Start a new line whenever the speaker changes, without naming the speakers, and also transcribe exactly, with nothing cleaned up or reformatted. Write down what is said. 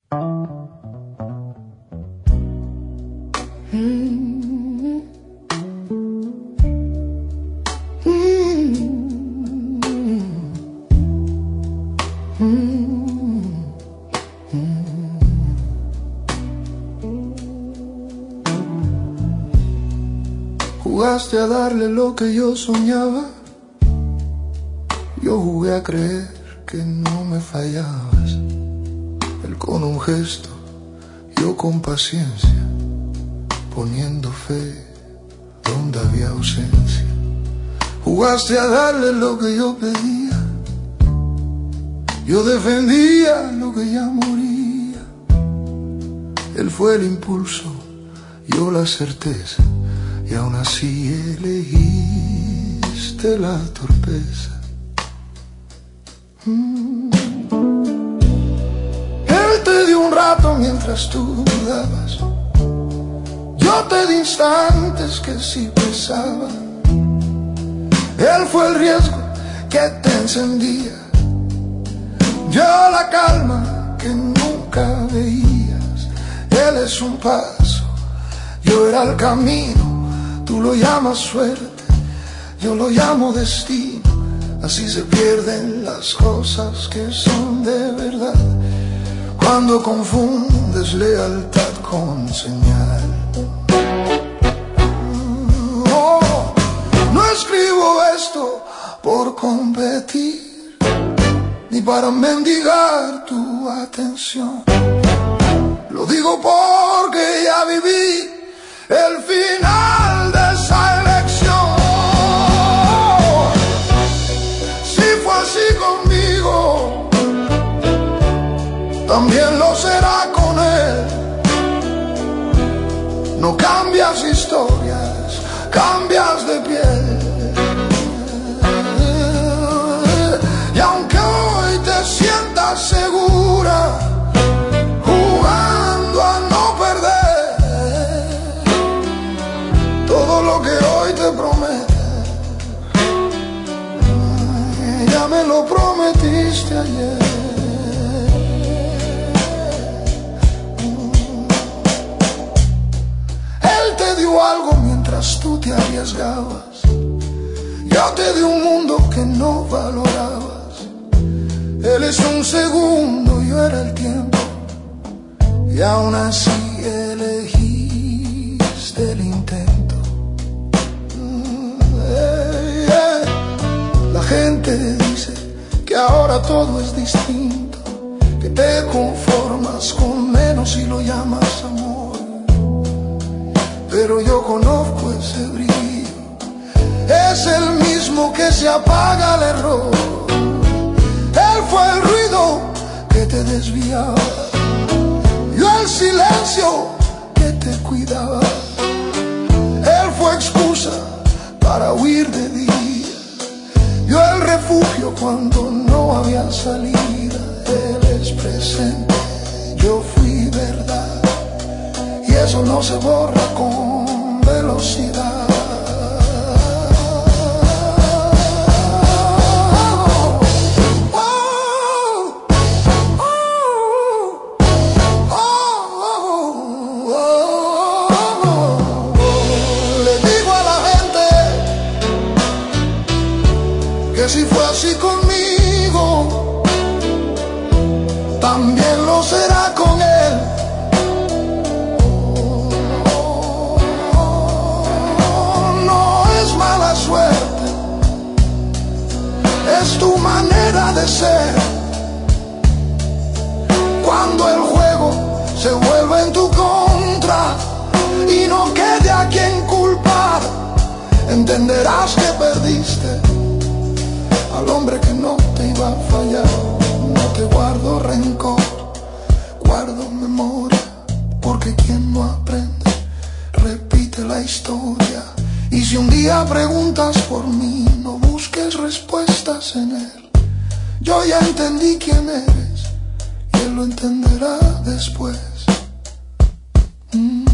Jugaste a darle lo que yo soñaba, yo jugué a creer que no me fallabas. Él con un gesto, yo con paciencia, poniendo fe donde había ausencia. Jugaste a darle lo que yo pedía, yo defendía lo que ya moría. Él fue el impulso, yo la certeza, y aún así elegiste la torpeza. Mm. Él te dio un rato mientras tú dudabas, yo te di instantes que sí pesaban. Él fue el riesgo que te encendía, yo la calma que nunca veías. Él es un paso, yo era el camino. Tú lo llamas suerte, yo lo llamo destino. Así se pierden las cosas que son de verdad, cuando confundes lealtad con señal. Oh, no escribo esto por competir, ni para mendigar tu atención. Lo digo porque ya viví el final de esa elección. Si fue así conmigo, también lo será con él. No cambias historias, cambias de piel. Y aunque hoy te sientas segura, jugando a no perder, todo lo que hoy te promete, ya me lo prometiste ayer. Él te dio algo mientras tú te arriesgabas, yo te di un mundo que no valorabas. Él es un segundo, yo era el tiempo, y aún así elegiste el intento. La gente dice que ahora todo es distinto, que te conformas con menos y lo llamas amor. Pero yo conozco ese brillo, es el mismo que se apaga al error. Él fue el ruido que te desviaba, yo el silencio que te cuidaba. Él fue excusa para huir de día, yo el refugio cuando no había salida. Él es presente, yo fui verdad, y eso no se borra con velocidad. Que si fue así conmigo, también lo será con él. No es mala suerte, es tu manera de ser. Cuando el juego se vuelve en tu contra y no quede a quien culpar, entenderás que perdiste al hombre que no te iba a fallar. No te guardo rencor, guardo memoria, porque quien no aprende repite la historia. Y si un día preguntas por mí, no busques respuestas en él. Yo ya entendí quién eres y él lo entenderá después. Mm.